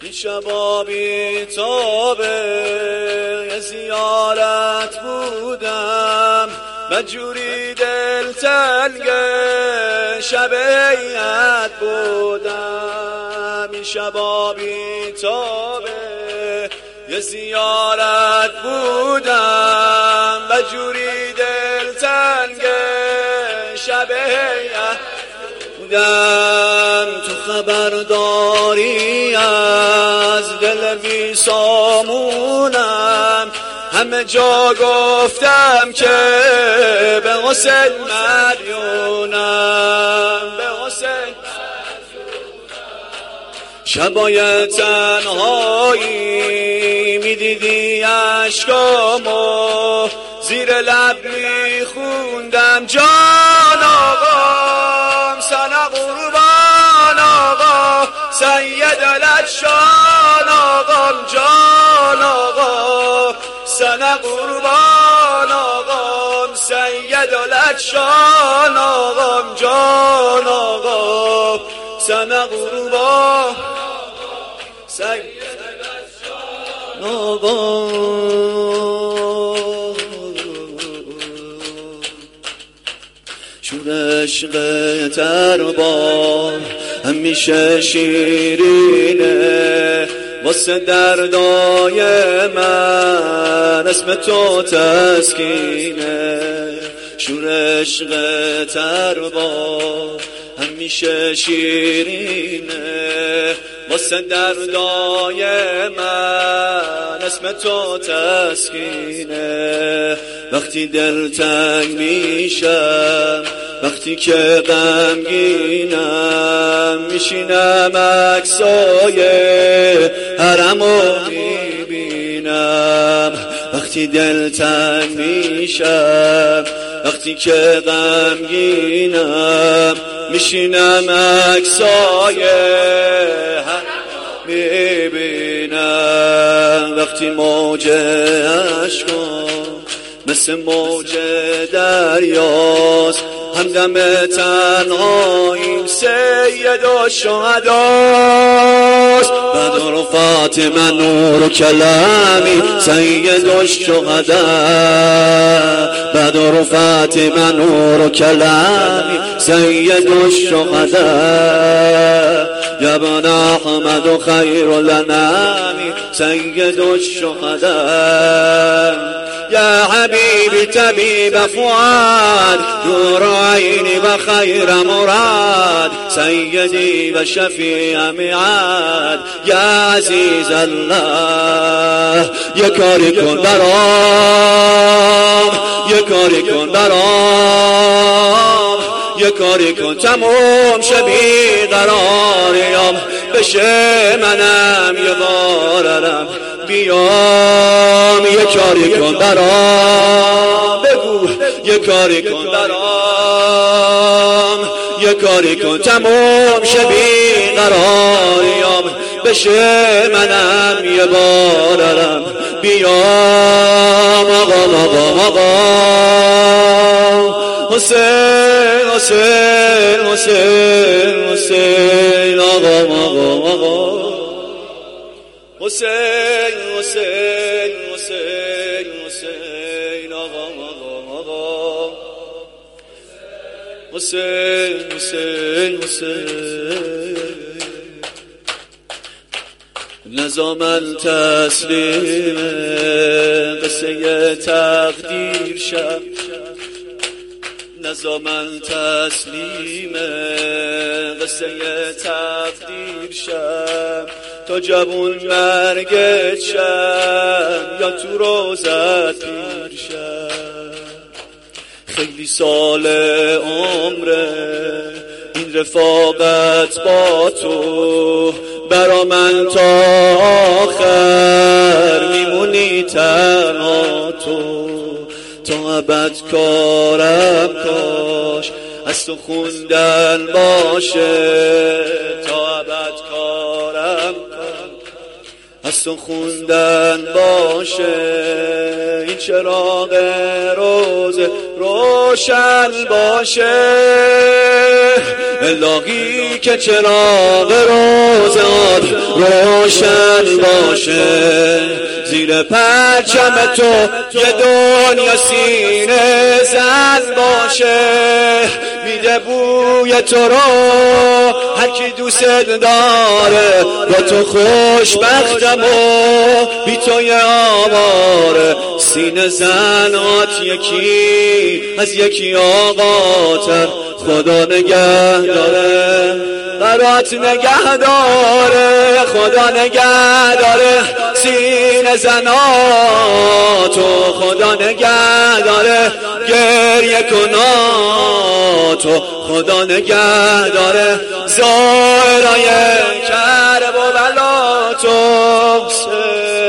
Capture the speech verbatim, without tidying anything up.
این شبا بی تابه یه زیارت بودم مجوری دل تنگه شبیت بودم. این شبا بی تابه یه زیارت بودم مجوری دل تنگه شبیت بودم. تو خبرداری از دل بی سامونم همه جا گفتم که به حسین مدیونم به حسین. شبای تنهایی میدیدی عشقامو زیر لب میخوندم جان آقام سنه قربان آقا سید لجشان آقام جان آقا سنه قربان آقام سید لجشان آقام جان آقا سنه قربان سید لجشان آقام. شور عشق تربار همیشه شیرینه واسه دردای من اسم تو تسکینه. شور عشق تربار همیشه شیرینه واسه دردای من اسم تو تسکینه. وقتی دل تنگ میشم وقتی که غمگینم میشینم عکسای حرمو میبینم. وقتی دل تنگ میشم وقتی که غمگینم میشینم عکسای حرمو میبینم. وقتی موج عشقم مثل موج دریاست همدم تنهاییم سید و شهداست. بدر و فاطمه نور و کلامی سید و شهدا. بدر و فاطمه نور و کلامی سید و شهدا. یا ابن احمد و خیر الانام سید و شهدا. يا حبيبي طبيب فؤاد نور عيني وخير مراد سيدي وشفيع ميعاد يا عزيز الله يا کاری کن برام يا کاری کن برام يا کاری کن تموم شبی قراریم بشه منم یه بارم بیام یه کاری کن برام بگو یه کاری کن برام یه کاری کن تموم شبی قراریم بشه منم یه بارم بیام. آقا آقا آقا حسین حسین حسین حسین آقا آقا آقا حسین حسین حسین حسین آقا آقا آقا حسین حسین حسین. نظام التسلیم قصه تقدیر شب نظام التسلیم قصه تقدیر شب تا جوون مرگت شم یا تو روزت پیر شم. خیلی سال عمره این رفاقت با تو برا من تا آخر میمونی تنها تو. تا ابد کارم کاش از تو خوندن باشه تا ابد کارم از تو خوندن باشه. این چراغ روز روشن باشه، الهی که چراغ روزات روشن باشه، زیر پرچم تو یه دنیا سینه زن باشه، میده بوی تو رو هر کی دوست داره، با تو خوشبختم و بی تو یه آواره، سینه زنات یکی از یکی آقاتر، خدا نگه داره برات نگه داره، خدا نگه داره سینه زناتو، خدا نگه داره گریه کناتو، خدا نگه داره زائرای کرب و بلاتو.